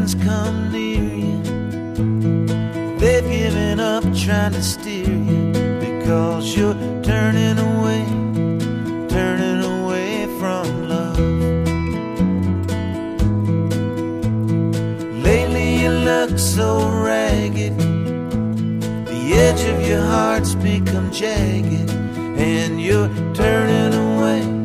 friends come near you, they've given up trying to steer you, because you're turning away from love. Lately you look so ragged, the edge of your heart's become jagged, and you're turning away